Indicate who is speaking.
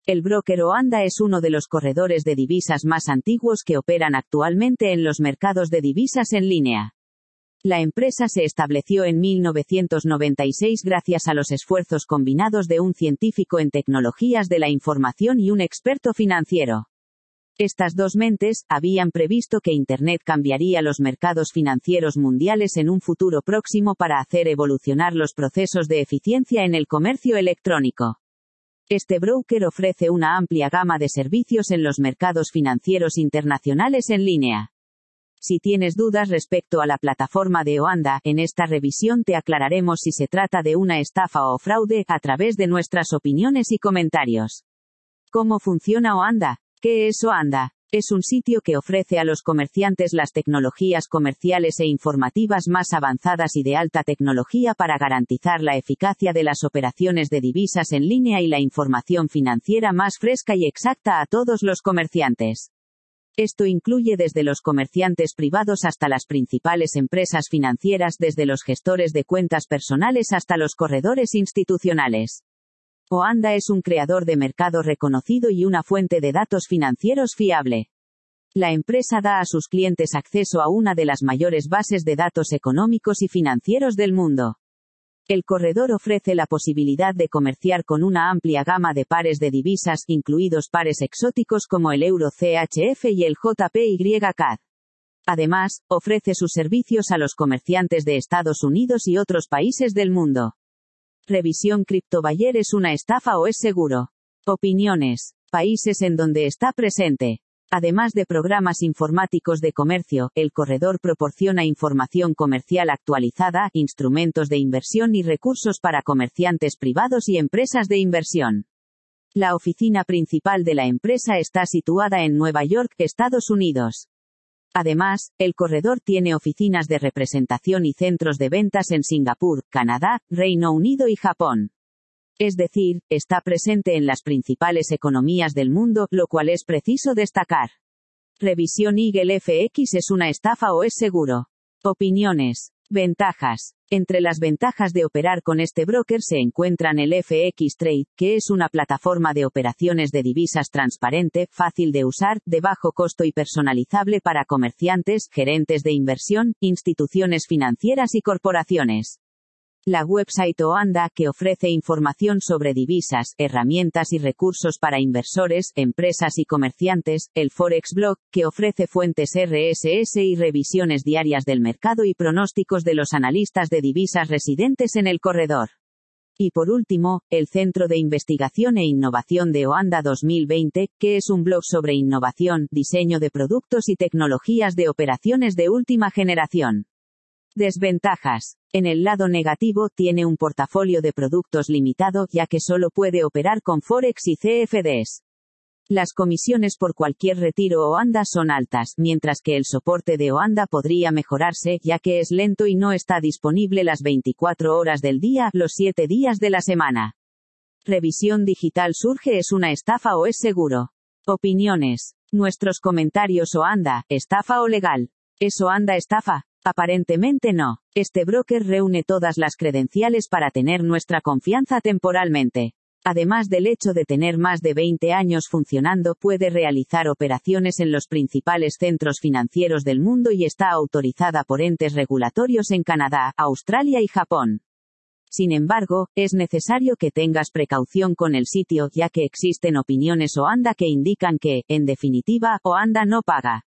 Speaker 1: El broker Oanda es uno de los corredores de divisas más antiguos que operan actualmente en los mercados de divisas en línea. La empresa se estableció en 1996 gracias a los esfuerzos combinados de un científico en tecnologías de la información y un experto financiero. Estas dos mentes habían previsto que Internet cambiaría los mercados financieros mundiales en un futuro próximo para hacer evolucionar los procesos de eficiencia en el comercio electrónico. Este broker ofrece una amplia gama de servicios en los mercados financieros internacionales en línea. Si tienes dudas respecto a la plataforma de Oanda, en esta revisión te aclararemos si se trata de una estafa o fraude, a través de nuestras opiniones y comentarios. ¿Cómo funciona Oanda? ¿Qué es Oanda? Es un sitio que ofrece a los comerciantes las tecnologías comerciales e informativas más avanzadas y de alta tecnología para garantizar la eficacia de las operaciones de divisas en línea y la información financiera más fresca y exacta a todos los comerciantes. Esto incluye desde los comerciantes privados hasta las principales empresas financieras, desde los gestores de cuentas personales hasta los corredores institucionales. Oanda es un creador de mercado reconocido y una fuente de datos financieros fiable. La empresa da a sus clientes acceso a una de las mayores bases de datos económicos y financieros del mundo. El corredor ofrece la posibilidad de comerciar con una amplia gama de pares de divisas, incluidos pares exóticos como el euro CHF y el JPY-CAD. Además, ofrece sus servicios a los comerciantes de Estados Unidos y otros países del mundo. Revisión CryptoBuyer, ¿es una estafa o es seguro? Opiniones. Países en donde está presente. Además de programas informáticos de comercio, el corredor proporciona información comercial actualizada, instrumentos de inversión y recursos para comerciantes privados y empresas de inversión. La oficina principal de la empresa está situada en Nueva York, Estados Unidos. Además, el corredor tiene oficinas de representación y centros de ventas en Singapur, Canadá, Reino Unido y Japón. Es decir, está presente en las principales economías del mundo, lo cual es preciso destacar. Revisión Eagle FX, ¿es una estafa o es seguro? Opiniones. Ventajas. Entre las ventajas de operar con este broker se encuentran el FX Trade, que es una plataforma de operaciones de divisas transparente, fácil de usar, de bajo costo y personalizable para comerciantes, gerentes de inversión, instituciones financieras y corporaciones. La website Oanda, que ofrece información sobre divisas, herramientas y recursos para inversores, empresas y comerciantes. El Forex Blog, que ofrece fuentes RSS y revisiones diarias del mercado y pronósticos de los analistas de divisas residentes en el corredor. Y por último, el Centro de Investigación e Innovación de Oanda 2020, que es un blog sobre innovación, diseño de productos y tecnologías de operaciones de última generación. Desventajas. En el lado negativo, tiene un portafolio de productos limitado, ya que solo puede operar con Forex y CFDs. Las comisiones por cualquier retiro Oanda son altas, mientras que el soporte de Oanda podría mejorarse, ya que es lento y no está disponible las 24 horas del día, los 7 días de la semana. Revisión digital surge, ¿es una estafa o es seguro? Opiniones. Nuestros comentarios. Oanda, ¿estafa o legal? ¿Es Oanda estafa? Aparentemente no. Este broker reúne todas las credenciales para tener nuestra confianza temporalmente. Además del hecho de tener más de 20 años funcionando, puede realizar operaciones en los principales centros financieros del mundo y está autorizada por entes regulatorios en Canadá, Australia y Japón. Sin embargo, es necesario que tengas precaución con el sitio, ya que existen opiniones Oanda que indican que, en definitiva, Oanda no paga.